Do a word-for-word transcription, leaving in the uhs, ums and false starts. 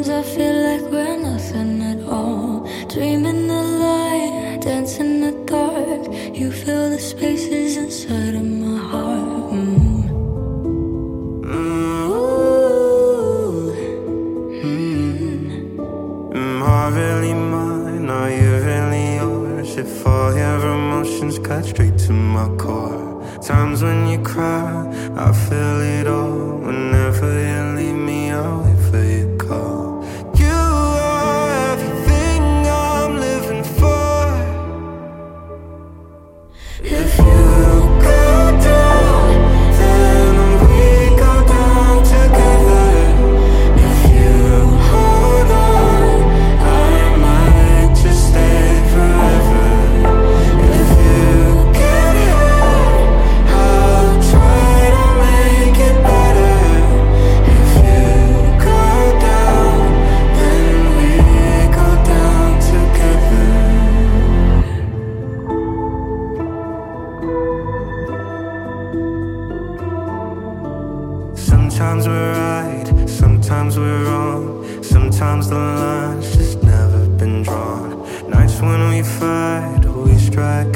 Sometimes I feel like we're nothing at all. Dreaming the light, dancing the dark. You fill the spaces inside of my heart. Mm. Ooh. Mm. Am I really mine? Are you really yours? If all your emotions cut straight to my core. Times when you cry, I feel it all. Whenever you leave me, I'll wait for your call. You are everything I'm living for. If you go down, then we go down together. If you hold on, I might just stay forever. If you get hurt, I'll try to make it better. If you go down, then we go down together. Sometimes we're right, sometimes we're wrong. Sometimes the line's just never been drawn. Nights when we fight, we strike